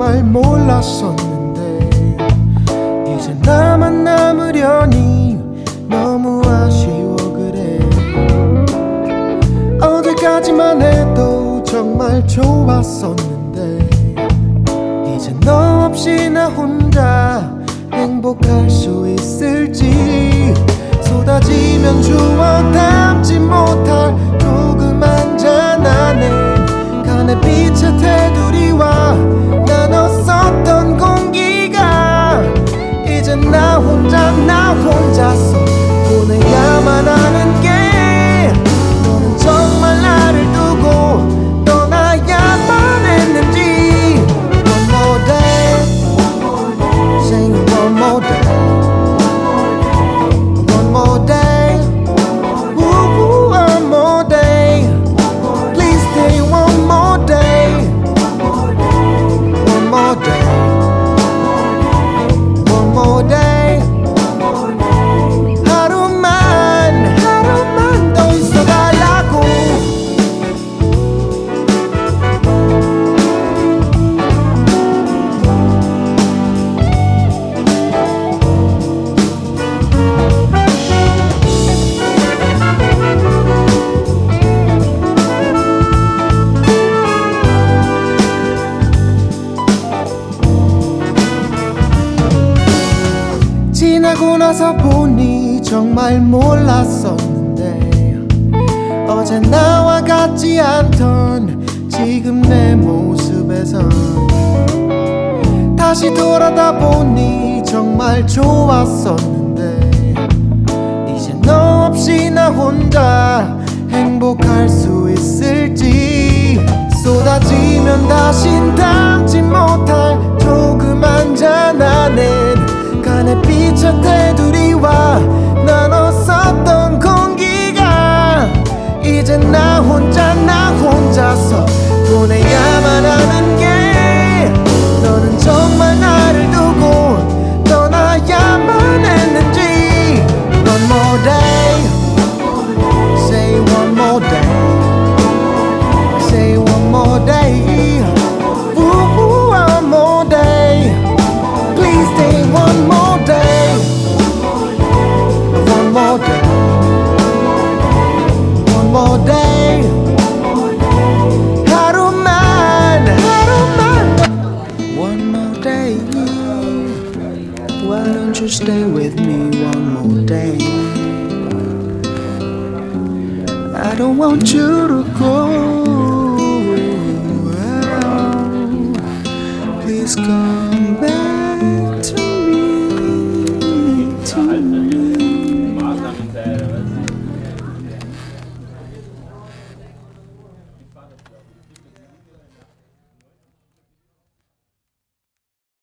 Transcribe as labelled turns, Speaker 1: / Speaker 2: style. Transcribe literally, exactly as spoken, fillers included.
Speaker 1: 정말 몰랐었는데 이제 나만 남으려니 너무 아쉬워 그래. 어제까지만 해도 정말 좋았었는데 이제 너 없이 나 혼자 행복할 수 있을지. 쏟아지면 주워 담지 못할 조그만 잔 안에 간의 빛의 테두리와 나눴었던 공기가 이제 나 혼자 나 혼자서 보내야만 하는 게 너는 정말 나를 두고 떠나야만 했는지. One more day, sing it one more day, one more day, ooh, one more day, please stay one more day, one more day, one more day. 하루만 하루만 더 있어달라고. 지나고 나서 보니 정말 몰랐었는데 어제 나와 같지 않던 지금 내 모습에선 다시 돌아다 보니 정말 좋았었는데 이제 너 없이 나 혼자 행복할 수 있을지. 쏟아지면 다신 담지 못할 조그만 잔 안엔 간의 빛의 테두리와 나눴었던 공기가 이제 나 혼자 나 혼자서 보내야만 하는 게 너는 정말 나를 두고 떠나야만 했는지. One more day, say one more day, say one more day, ooh, one more day, please stay one more day, one more day, one more day. 하루만 하루만 one more day. Why don't you stay with me one more day? I don't want you to go. Please come back to me, to me.